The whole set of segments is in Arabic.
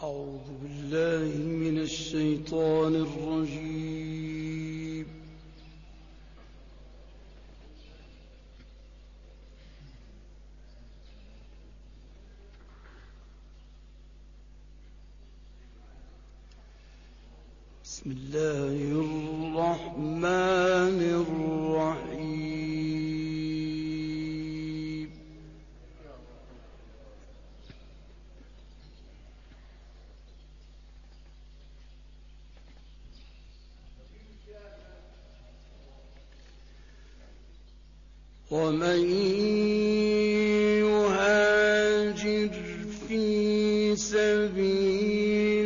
أعوذ بالله من الشيطان الرجيم. بسم الله الرحمن الرحيم. ومن يهاجر في سبيل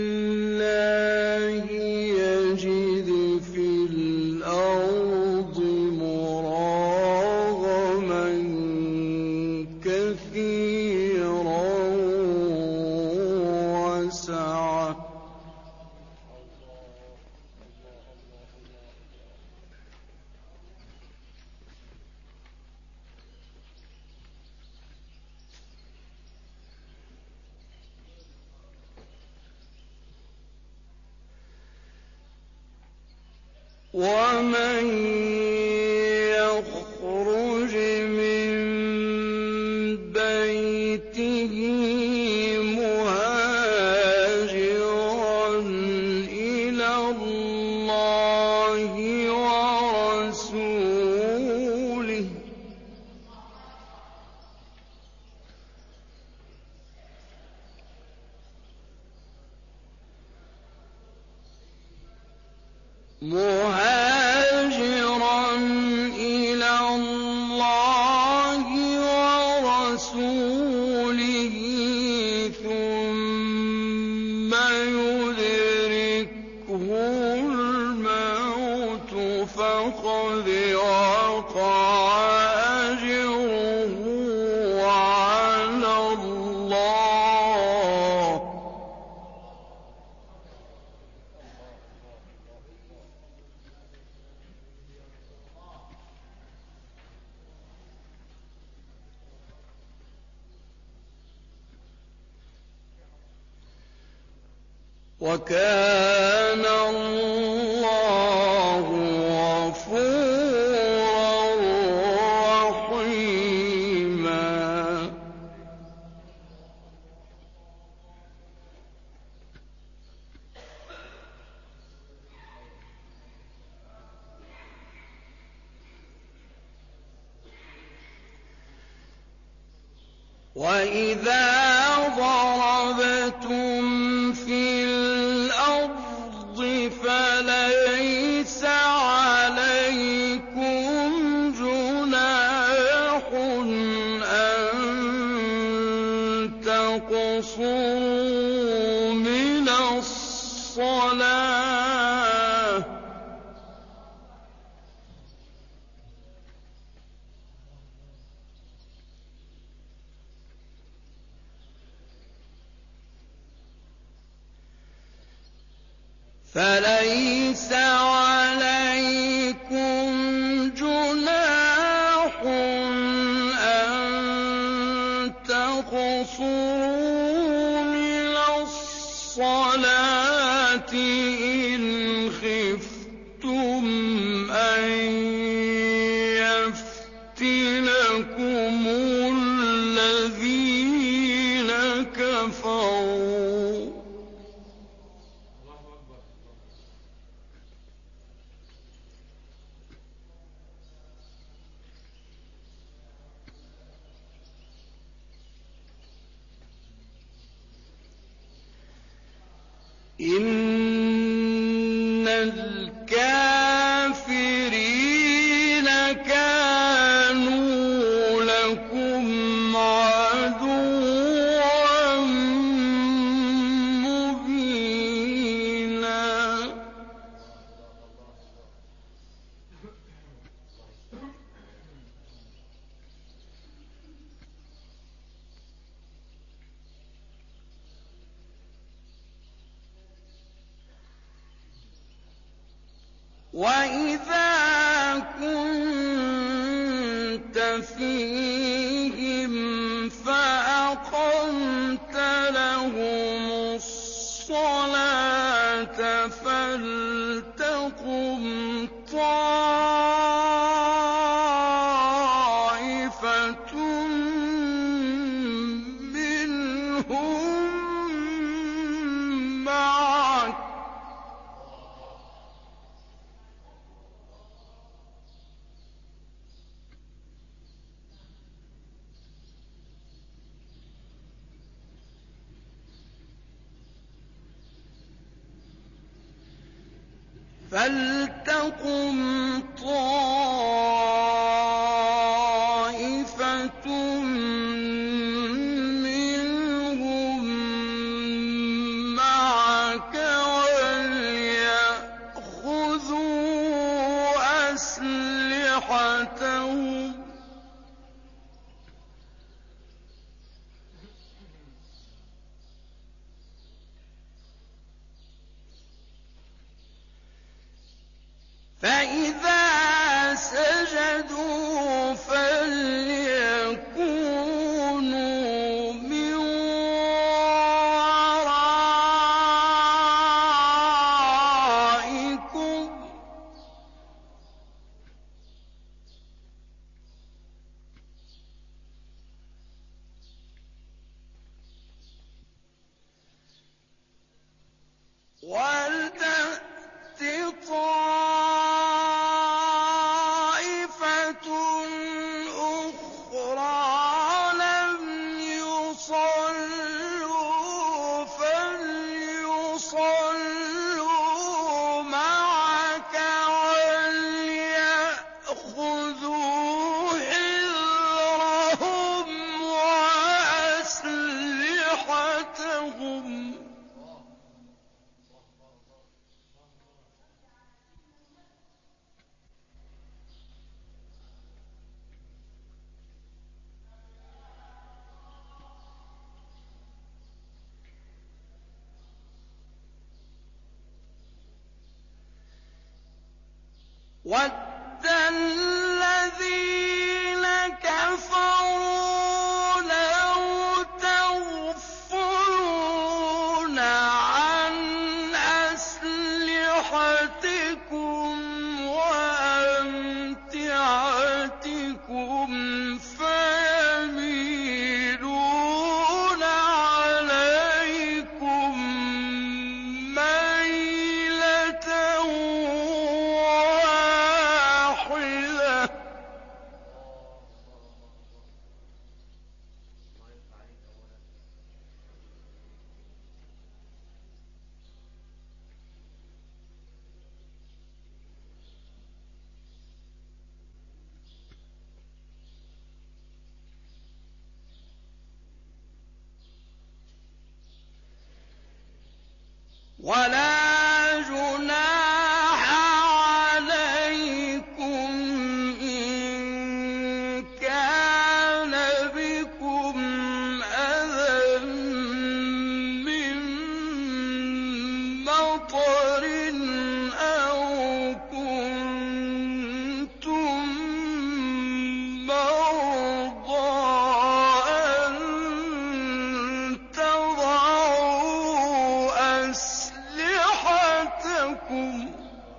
الله يجد في الأرض مراغما كثيرا وسعة. ومن يخرج من بيته مهاجرا إلى الله ورسوله ثم يدركه الموت فقد وقع أجره على الله. وكان الله غفورا رحيما. وإذا ضربتم في الأرض فليس عليكم جناح أن تقصروا من الصلاة فليس عليكم جناح أن تقصروا من الصلاة إن خفتم أن يفتنكم الذين كفروا. إن الكافرين كانوا لكم عدوا مبينا. وإذا كنت فيهم فأقمت لهم فلتقم طائفة منهم معك وليأخذوا أسلحتهم فإذا سجدوا فليكونوا من ورائكم ولتأت طائفة أخرى لم يصلوا فليصلوا معك وليأخذوا حذرهم وأسلحتهم وَدَّ الَّذِينَ كَفَرُوا لَوْ تَغْفُلُونَ عَنْ أَسْلِحَتِكُمْ وَأَمْتِعَتِكُمْ فَيَمِيلُونَ عَلَيْكُم مَّيْلَةً واحدة ولا جناح عليكم إن كان بكم أذى من مطر أو كنتم مرضى أن تضعوا أسلحتكم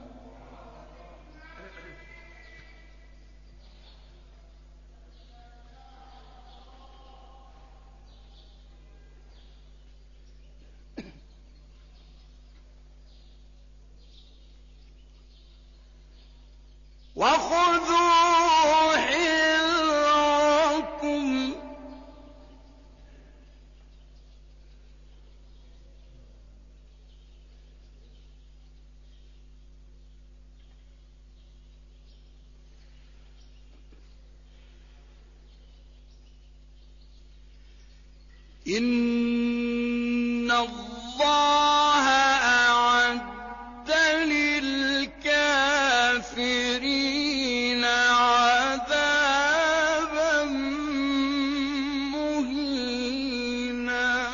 وخذوا حذركم إن الله أعد للكافرين عذابا مهينا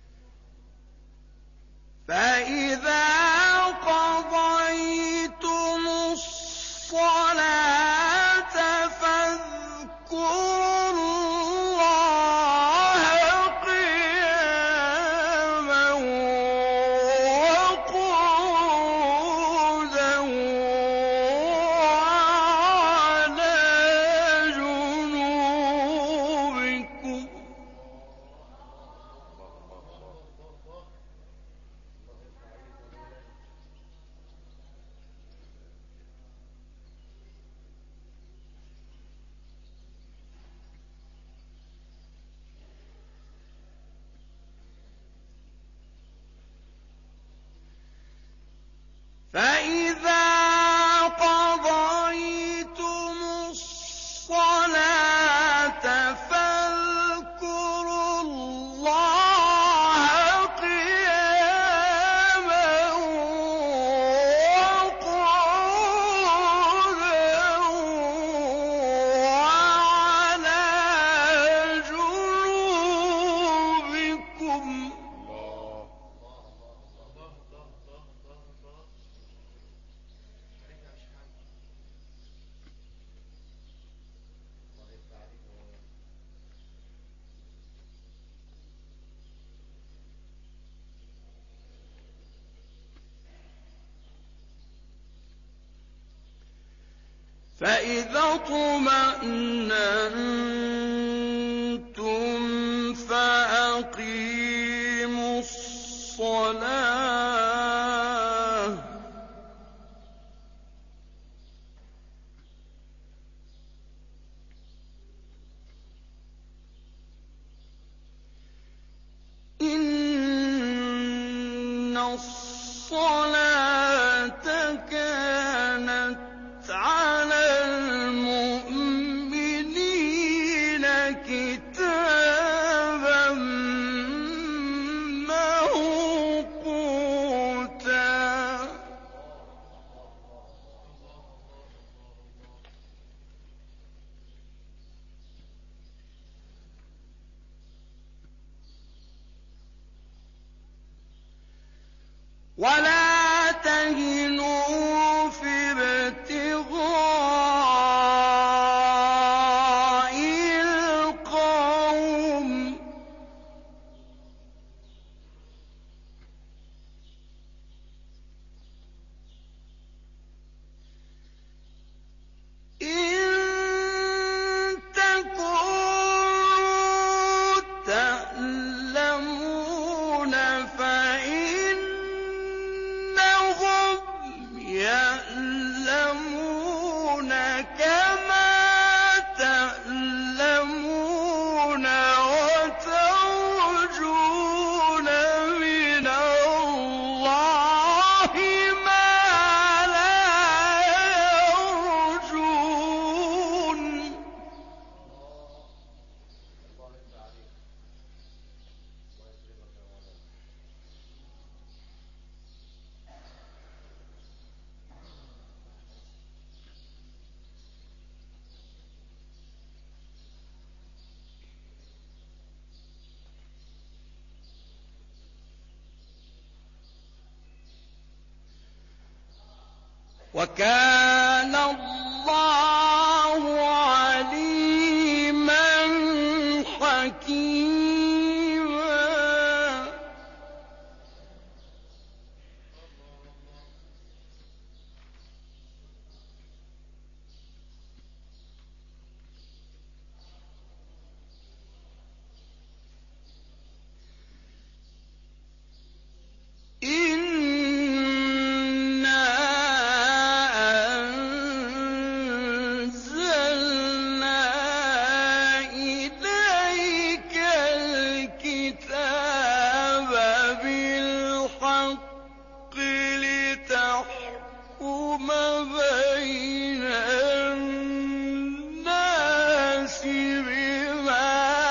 فإذا قضيتم فإذا اطمأننتم فأقيموا الصلاة إن الصلاة كانت على المؤمنين كتابا موقوتا ولا تهنوا في ابتغاء القوم إن تكونوا تألمون فإنهم يألمون كما تألمون وترجون من الله ما لا يرجون وكان الله عليما حكيما لتحكم بين الناس بما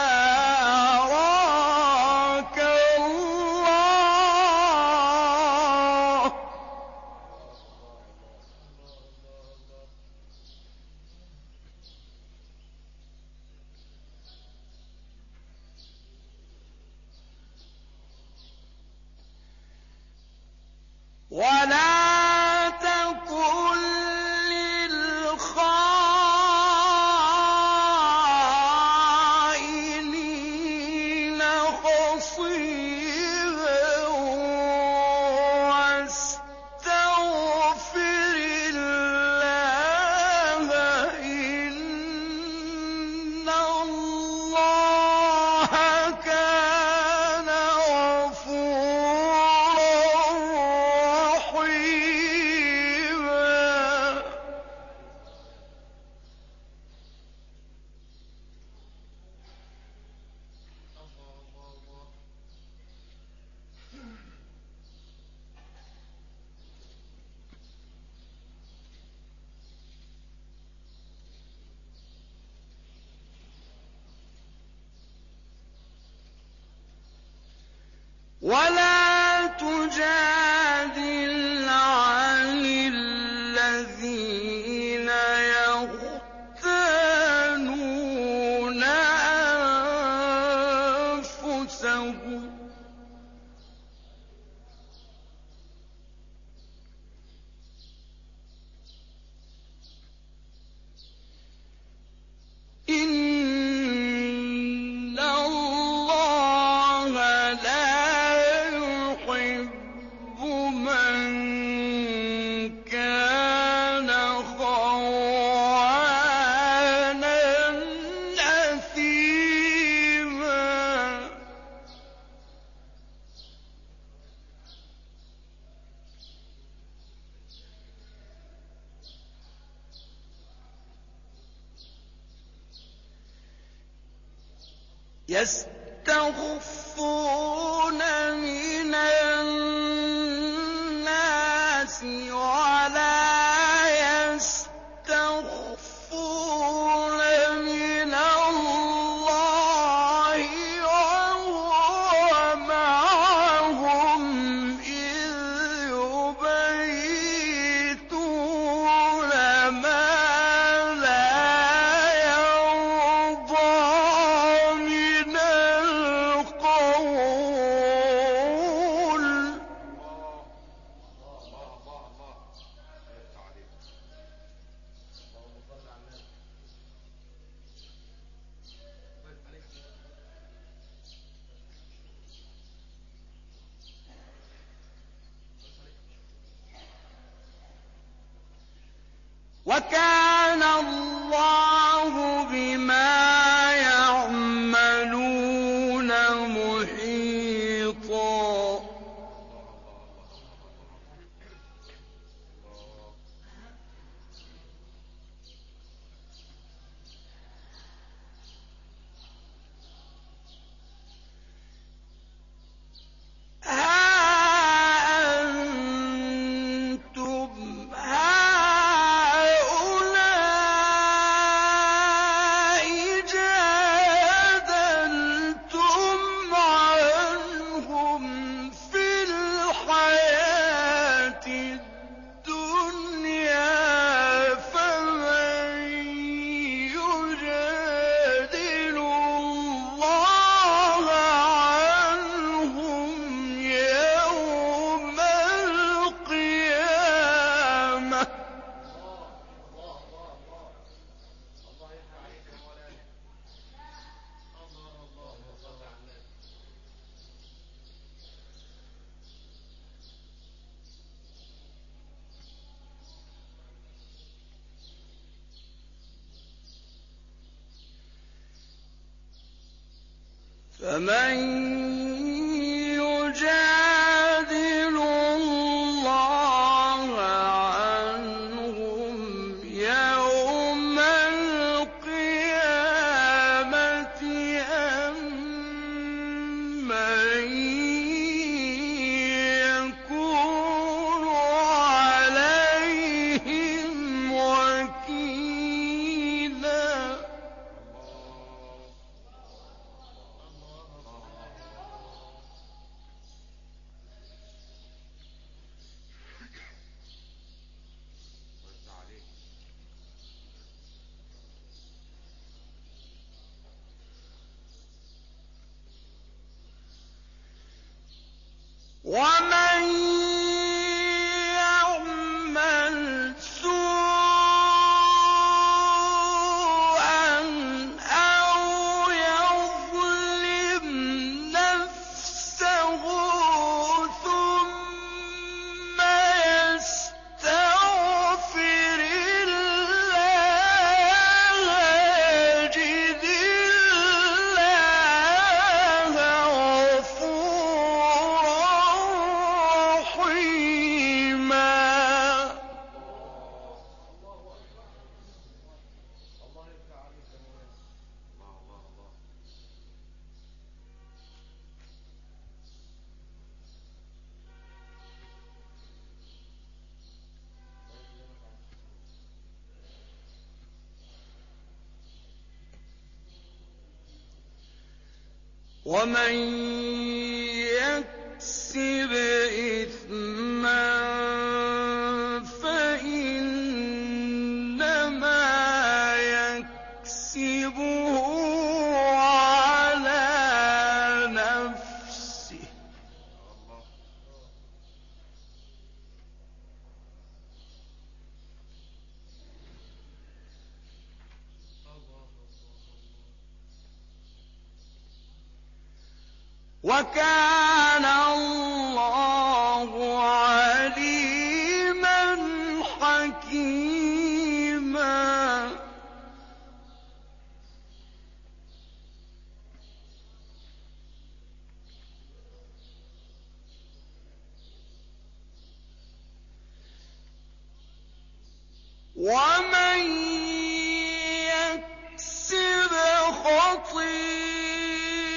أراك الله ولا تكن للخائنين خصيما واستغفر الله إن الله كان غفورا رحيما ولا تجادل عن الذين يختانون أنفسهم إن الله لا يحب يستخفون من الناس ولا يستخفون من الله وهو معهم إذ يبيتون ما لا يرضى من القول. وكان الله بما يعملون محيطا. أنتم هؤلاء جادلتم عنهم في الحياة الدنيا فمن يجادل الله عنهم يوم القيامة. فمن يجادل الله عنهم يوم القيامة أم من يكون عليهم وكيلا. ومن يعمل سوءا أو يظلم نفسه ثم يستغفر الله يجد الله غفورا رحيما. ومن يكسب إثما فإنما يكسبه على نفسه. وكان الله عليما حكيما. ومن يكسب خطيئة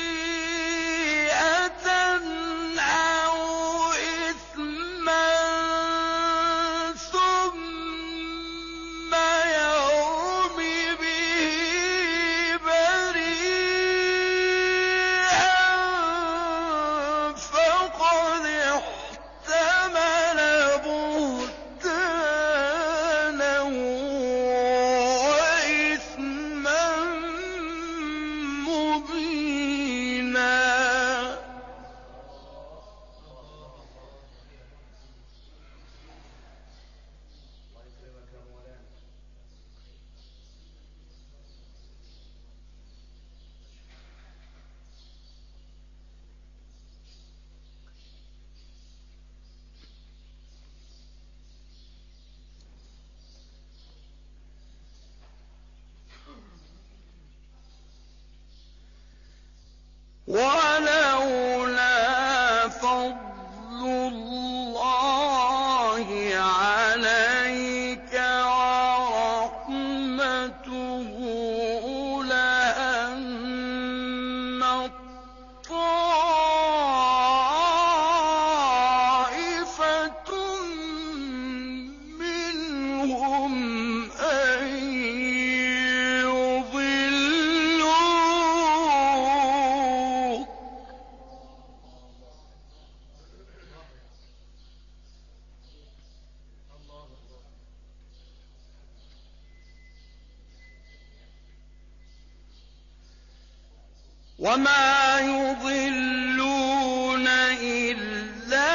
وما يضلون إلا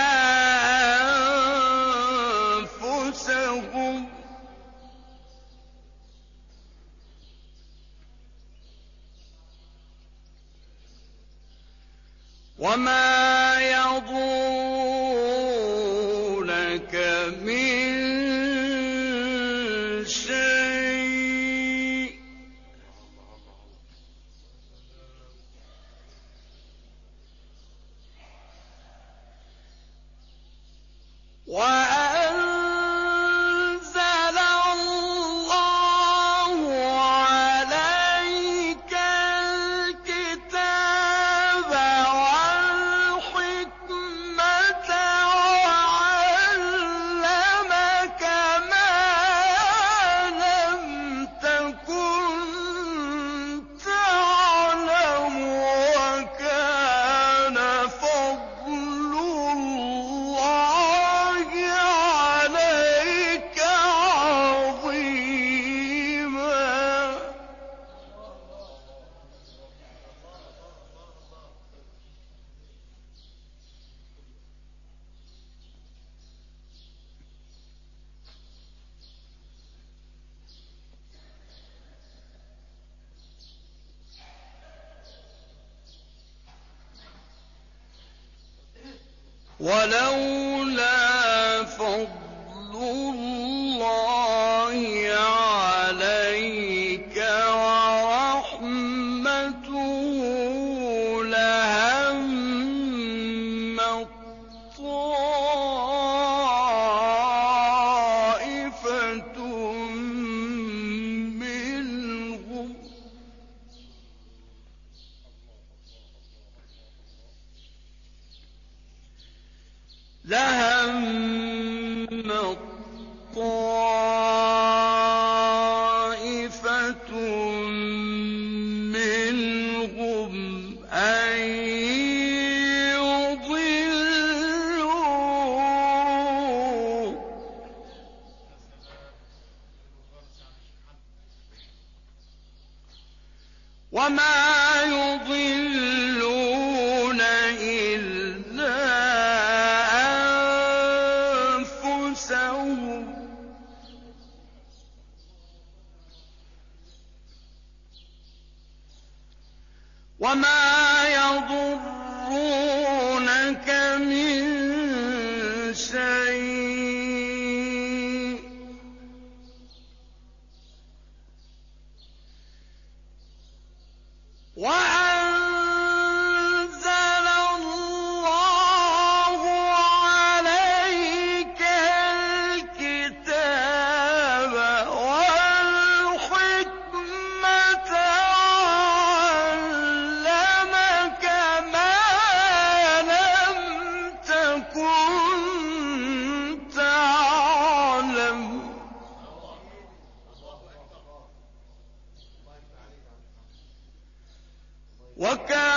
أنفسهم وما يضرونك من شيء وأنزل الله عليك الكتاب والحكمة وعلمك ما لم تكن تعلم وكان فضل الله عليك عظيما ولولا فضل الله عليك ورحمته لهمت طائفة منهم أن يضلوا وما يضلون إلا أنفسهم وما يضرونك من شيء وأنزل الله عليك الكتاب والحكمة وعلمك ما لم تكن تعلم وكان